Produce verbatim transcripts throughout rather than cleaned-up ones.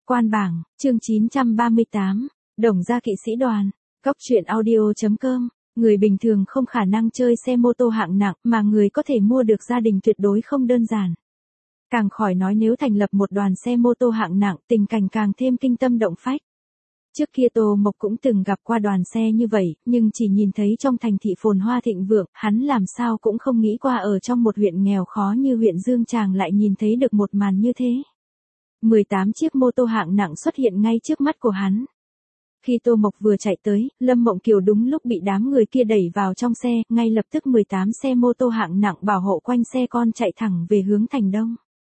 Quan bảng, chương chín trăm ba mươi tám, Đồng gia kỵ sĩ đoàn, Cóc truyện audio.com, người bình thường không khả năng chơi xe mô tô hạng nặng mà người có thể mua được gia đình tuyệt đối không đơn giản. Càng khỏi nói nếu thành lập một đoàn xe mô tô hạng nặng tình cảnh càng thêm kinh tâm động phách. Trước kia Tô Mộc cũng từng gặp qua đoàn xe như vậy, nhưng chỉ nhìn thấy trong thành thị phồn hoa thịnh vượng, hắn làm sao cũng không nghĩ qua ở trong một huyện nghèo khó như huyện Dương Tràng lại nhìn thấy được một màn như thế. mười tám chiếc mô tô hạng nặng xuất hiện ngay trước mắt của hắn. Khi Tô Mộc vừa chạy tới, Lâm Mộng Kiều đúng lúc bị đám người kia đẩy vào trong xe, ngay lập tức mười tám xe mô tô hạng nặng bảo hộ quanh xe con chạy thẳng về hướng thành đông.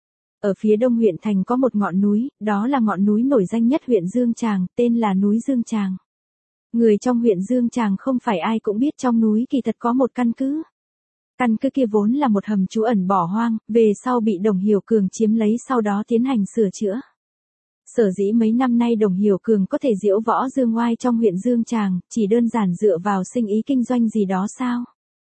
Ở phía đông huyện thành có một ngọn núi, đó là ngọn núi nổi danh nhất huyện Dương Tràng, tên là núi Dương Tràng. Người trong huyện Dương Tràng không phải ai cũng biết trong núi kỳ thật có một căn cứ. Căn cứ kia vốn là một hầm trú ẩn bỏ hoang, về sau bị Đồng Hiểu Cường chiếm lấy sau đó tiến hành sửa chữa. Sở dĩ mấy năm nay Đồng Hiểu Cường có thể diễu võ dương oai trong huyện Dương Tràng, chỉ đơn giản dựa vào sinh ý kinh doanh gì đó sao?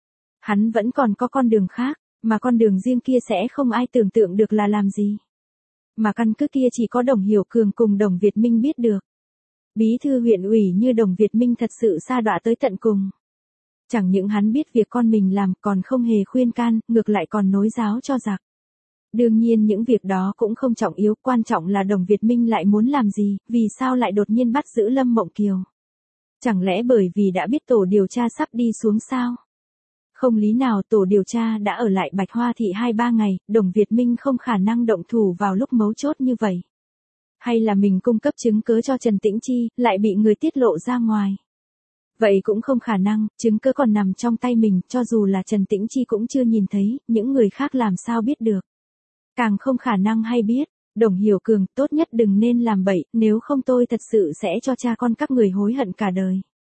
Hắn vẫn còn có con đường khác, mà con đường riêng kia sẽ không ai tưởng tượng được là làm gì. Mà căn cứ kia chỉ có Đồng Hiểu Cường cùng Đồng Việt Minh biết được. Bí thư huyện ủy như Đồng Việt Minh thật sự sa đọa tới tận cùng. Chẳng những hắn biết việc con mình làm còn không hề khuyên can, ngược lại còn nối giáo cho giặc. Đương nhiên những việc đó cũng không trọng yếu, quan trọng là Đồng Việt Minh lại muốn làm gì, vì sao lại đột nhiên bắt giữ Lâm Mộng Kiều. Chẳng lẽ bởi vì đã biết tổ điều tra sắp đi xuống sao? Không lý nào tổ điều tra đã ở lại Bạch Hoa Thị hai ba ngày, Đồng Việt Minh không khả năng động thủ vào lúc mấu chốt như vậy. Hay là mình cung cấp chứng cứ cho Trần Tĩnh Chi, lại bị người tiết lộ ra ngoài. Vậy cũng không khả năng, chứng cứ còn nằm trong tay mình, cho dù là Trần Tĩnh Chi cũng chưa nhìn thấy, những người khác làm sao biết được. Càng không khả năng hay biết, Đồng Hiểu Cường, tốt nhất đừng nên làm bậy, nếu không tôi thật sự sẽ cho cha con các người hối hận cả đời.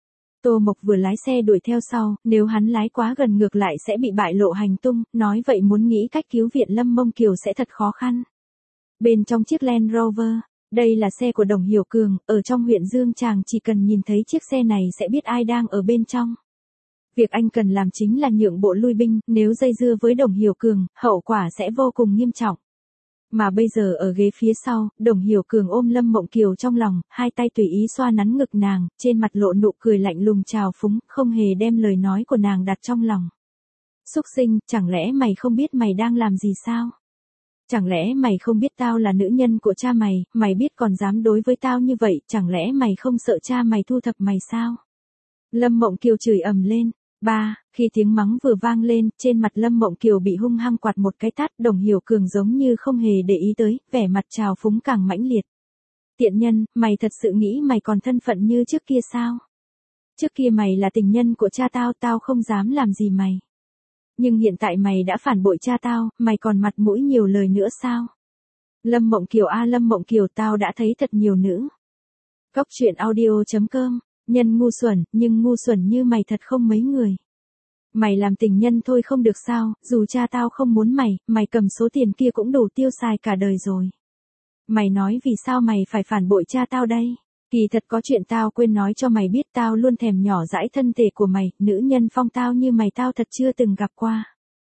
Tô Mộc vừa lái xe đuổi theo sau, nếu hắn lái quá gần ngược lại sẽ bị bại lộ hành tung, nói vậy muốn nghĩ cách cứu viện Lâm Mộng Kiều sẽ thật khó khăn. Bên trong chiếc Land Rover, đây là xe của Đồng Hiểu Cường, ở trong huyện Dương Tràng chỉ cần nhìn thấy chiếc xe này sẽ biết ai đang ở bên trong. Việc anh cần làm chính là nhượng bộ lui binh, nếu dây dưa với Đồng Hiểu Cường, hậu quả sẽ vô cùng nghiêm trọng. Mà bây giờ ở ghế phía sau, Đồng Hiểu Cường ôm Lâm Mộng Kiều trong lòng, hai tay tùy ý xoa nắn ngực nàng, trên mặt lộ nụ cười lạnh lùng trào phúng, không hề đem lời nói của nàng đặt trong lòng. Súc sinh, chẳng lẽ mày không biết mày đang làm gì sao? Chẳng lẽ mày không biết tao là nữ nhân của cha mày, mày biết còn dám đối với tao như vậy, chẳng lẽ mày không sợ cha mày thu thập mày sao? Lâm Mộng Kiều chửi ầm lên. Ba, khi tiếng mắng vừa vang lên, trên mặt Lâm Mộng Kiều bị hung hăng quạt một cái tát, Đồng Hiểu Cường giống như không hề để ý tới, vẻ mặt trào phúng càng mãnh liệt. Tiện nhân, mày thật sự nghĩ mày còn thân phận như trước kia sao? Trước kia mày là tình nhân của cha tao, tao không dám làm gì mày. Nhưng hiện tại mày đã phản bội cha tao, mày còn mặt mũi nhiều lời nữa sao? Lâm Mộng Kiều a Lâm Mộng Kiều, tao đã thấy thật nhiều nữ. Cóc truyện audio.com, nhân ngu xuẩn, nhưng ngu xuẩn như mày thật không mấy người. Mày làm tình nhân thôi không được sao, dù cha tao không muốn mày, mày cầm số tiền kia cũng đủ tiêu xài cả đời rồi. Mày nói vì sao mày phải phản bội cha tao đây? Kỳ thật có chuyện tao quên nói cho mày biết, tao luôn thèm nhỏ dãi thân thể của mày, nữ nhân phong tao như mày tao thật chưa từng gặp qua.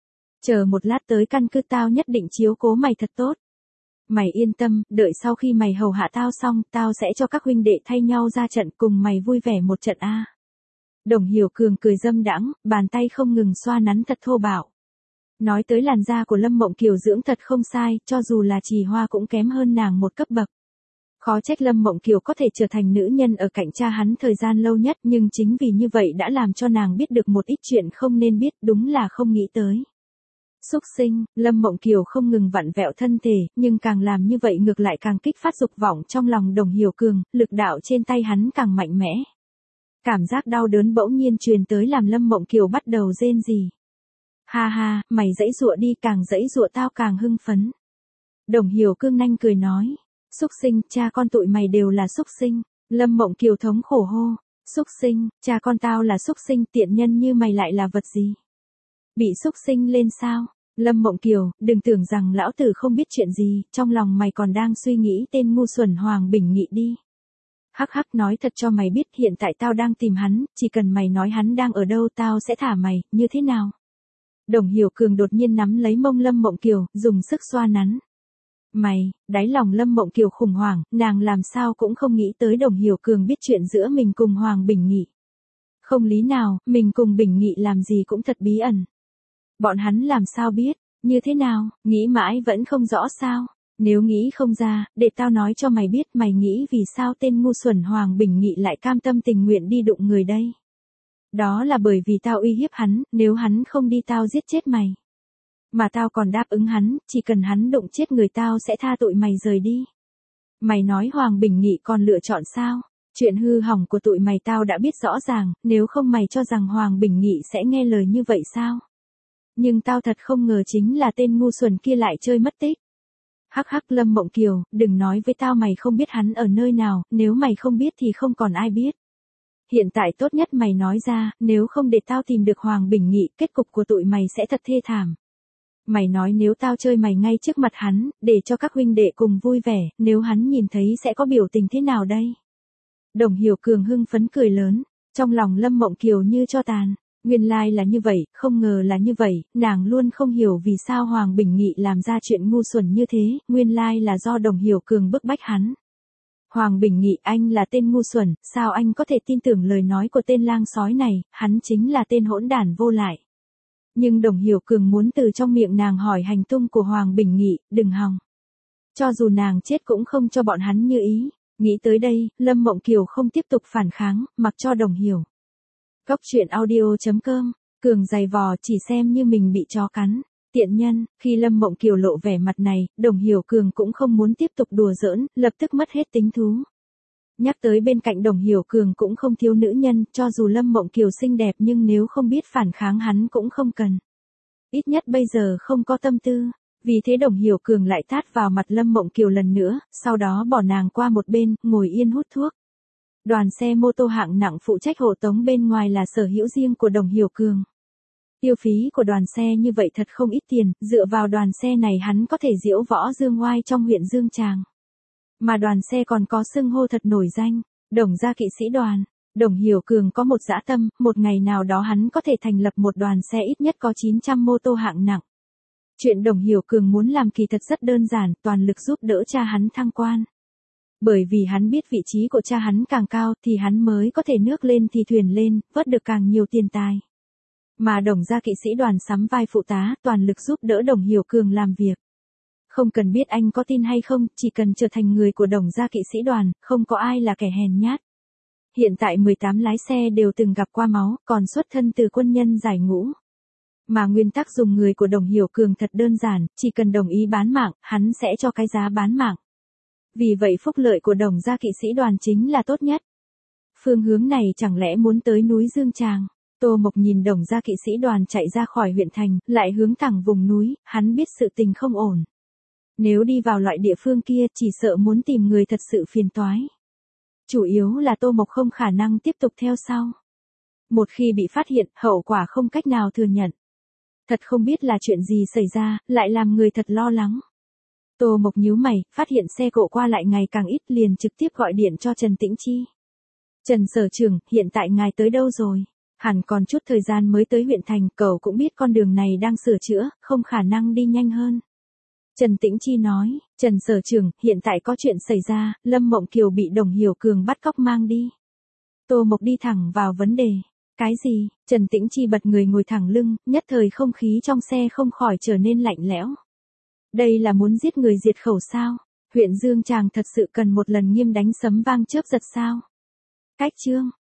Chờ một lát tới căn cứ tao nhất định chiếu cố mày thật tốt. Mày yên tâm, đợi sau khi mày hầu hạ tao xong, tao sẽ cho các huynh đệ thay nhau ra trận cùng mày vui vẻ một trận a. Đồng Hiểu Cường cười dâm đãng, bàn tay không ngừng xoa nắn thật thô bạo. Nói tới làn da của Lâm Mộng Kiều dưỡng thật không sai, cho dù là Trì Hoa cũng kém hơn nàng một cấp bậc. Khó trách Lâm Mộng Kiều có thể trở thành nữ nhân ở cạnh cha hắn thời gian lâu nhất, nhưng chính vì như vậy đã làm cho nàng biết được một ít chuyện không nên biết, đúng là không nghĩ tới. Súc sinh, Lâm Mộng Kiều không ngừng vặn vẹo thân thể, nhưng càng làm như vậy ngược lại càng kích phát dục vọng trong lòng Đồng Hiểu Cường, lực đạo trên tay hắn càng mạnh mẽ. Cảm giác đau đớn bỗng nhiên truyền tới làm Lâm Mộng Kiều bắt đầu rên rỉ. Ha ha, mày dãy dụa đi, càng dãy dụa tao càng hưng phấn. Đồng Hiểu Cường nanh cười nói, súc sinh, cha con tụi mày đều là súc sinh. Lâm Mộng Kiều thống khổ hô, súc sinh, cha con tao là súc sinh, tiện nhân như mày lại là vật gì? Bị súc sinh lên sao? Lâm Mộng Kiều, đừng tưởng rằng lão tử không biết chuyện gì, trong lòng mày còn đang suy nghĩ tên ngu xuẩn Hoàng Bình Nghị đi. Hắc hắc, nói thật cho mày biết, hiện tại tao đang tìm hắn, chỉ cần mày nói hắn đang ở đâu tao sẽ thả mày, như thế nào? Đồng Hiểu Cường đột nhiên nắm lấy mông Lâm Mộng Kiều, dùng sức xoa nắn. Mày, đáy lòng Lâm Mộng Kiều khủng hoảng, nàng làm sao cũng không nghĩ tới Đồng Hiểu Cường biết chuyện giữa mình cùng Hoàng Bình Nghị. Không lý nào, mình cùng Bình Nghị làm gì cũng thật bí ẩn. Bọn hắn làm sao biết, như thế nào, nghĩ mãi vẫn không rõ sao. Nếu nghĩ không ra, để tao nói cho mày biết mày nghĩ vì sao tên ngu xuẩn Hoàng Bình Nghị lại cam tâm tình nguyện đi đụng người đây. Đó là bởi vì tao uy hiếp hắn, nếu hắn không đi tao giết chết mày. Mà tao còn đáp ứng hắn, chỉ cần hắn đụng chết người tao sẽ tha tội mày rời đi. Mày nói Hoàng Bình Nghị còn lựa chọn sao? Chuyện hư hỏng của tụi mày tao đã biết rõ ràng, nếu không mày cho rằng Hoàng Bình Nghị sẽ nghe lời như vậy sao? Nhưng tao thật không ngờ chính là tên ngu xuẩn kia lại chơi mất tích. Hắc hắc Lâm Mộng Kiều, đừng nói với tao mày không biết hắn ở nơi nào, nếu mày không biết thì không còn ai biết. Hiện tại tốt nhất mày nói ra, nếu không để tao tìm được Hoàng Bình Nghị, kết cục của tụi mày sẽ thật thê thảm. Mày nói nếu tao chơi mày ngay trước mặt hắn, để cho các huynh đệ cùng vui vẻ, nếu hắn nhìn thấy sẽ có biểu tình thế nào đây? Đồng Hiểu Cường hưng phấn cười lớn, trong lòng Lâm Mộng Kiều như cho tàn. Nguyên lai là như vậy, không ngờ là như vậy, nàng luôn không hiểu vì sao Hoàng Bình Nghị làm ra chuyện ngu xuẩn như thế, nguyên lai là do Đồng Hiểu Cường bức bách hắn. Hoàng Bình Nghị, anh là tên ngu xuẩn, sao anh có thể tin tưởng lời nói của tên lang sói này, hắn chính là tên hỗn đản vô lại. Nhưng Đồng Hiểu Cường muốn từ trong miệng nàng hỏi hành tung của Hoàng Bình Nghị, đừng hòng. Cho dù nàng chết cũng không cho bọn hắn như ý. Nghĩ tới đây, Lâm Mộng Kiều không tiếp tục phản kháng, mặc cho Đồng Hiểu. Cốc truyện audio chấm com, Cường giày vò chỉ xem như mình bị chó cắn. Tiện nhân, khi Lâm Mộng Kiều lộ vẻ mặt này, Đồng Hiểu Cường cũng không muốn tiếp tục đùa giỡn, lập tức mất hết tính thú. Nhắc tới bên cạnh Đồng Hiểu Cường cũng không thiếu nữ nhân, cho dù Lâm Mộng Kiều xinh đẹp nhưng nếu không biết phản kháng hắn cũng không cần. Ít nhất bây giờ không có tâm tư. Vì thế Đồng Hiểu Cường lại tát vào mặt Lâm Mộng Kiều lần nữa, sau đó bỏ nàng qua một bên, ngồi yên hút thuốc. Đoàn xe mô tô hạng nặng phụ trách hộ tống bên ngoài là sở hữu riêng của Đồng Hiểu Cường. Tiêu phí của đoàn xe như vậy thật không ít tiền, dựa vào đoàn xe này hắn có thể diễu võ dương oai trong huyện Dương Tràng. Mà đoàn xe còn có xưng hô thật nổi danh, Đồng gia kỵ sĩ đoàn. Đồng Hiểu Cường có một dã tâm, một ngày nào đó hắn có thể thành lập một đoàn xe ít nhất có chín trăm mô tô hạng nặng. Chuyện Đồng Hiểu Cường muốn làm kỳ thật rất đơn giản, toàn lực giúp đỡ cha hắn thăng quan. Bởi vì hắn biết vị trí của cha hắn càng cao thì hắn mới có thể nước lên thì thuyền lên, vớt được càng nhiều tiền tài. Mà Đồng gia kỵ sĩ đoàn sắm vai phụ tá, toàn lực giúp đỡ Đồng Hiểu Cường làm việc. Không cần biết anh có tin hay không, chỉ cần trở thành người của Đồng gia kỵ sĩ đoàn, không có ai là kẻ hèn nhát. Hiện tại mười tám lái xe đều từng gặp qua máu, còn xuất thân từ quân nhân giải ngũ. Mà nguyên tắc dùng người của Đồng Hiểu Cường thật đơn giản, chỉ cần đồng ý bán mạng, hắn sẽ cho cái giá bán mạng. Vì vậy phúc lợi của Đồng gia kỵ sĩ đoàn chính là tốt nhất. Phương hướng này chẳng lẽ muốn tới núi Dương Tràng? Tô Mộc nhìn Đồng gia kỵ sĩ đoàn chạy ra khỏi huyện thành, lại hướng thẳng vùng núi, hắn biết sự tình không ổn. Nếu đi vào loại địa phương kia chỉ sợ muốn tìm người thật sự phiền toái. Chủ yếu là Tô Mộc không khả năng tiếp tục theo sau. Một khi bị phát hiện, hậu quả không cách nào thừa nhận. Thật không biết là chuyện gì xảy ra, lại làm người thật lo lắng. Tô Mộc nhíu mày, phát hiện xe cộ qua lại ngày càng ít liền trực tiếp gọi điện cho Trần Tĩnh Chi. Trần sở trưởng, hiện tại ngài tới đâu rồi? Hẳn còn chút thời gian mới tới huyện thành, cậu cũng biết con đường này đang sửa chữa, không khả năng đi nhanh hơn. Trần Tĩnh Chi nói, Trần sở trưởng, hiện tại có chuyện xảy ra, Lâm Mộng Kiều bị Đồng Hiểu Cường bắt cóc mang đi. Tô Mộc đi thẳng vào vấn đề. Cái gì? Trần Tĩnh Chi bật người ngồi thẳng lưng, nhất thời không khí trong xe không khỏi trở nên lạnh lẽo. Đây là muốn giết người diệt khẩu sao? Huyện Dương Tràng thật sự cần một lần nghiêm đánh sấm vang chớp giật sao? Cách chương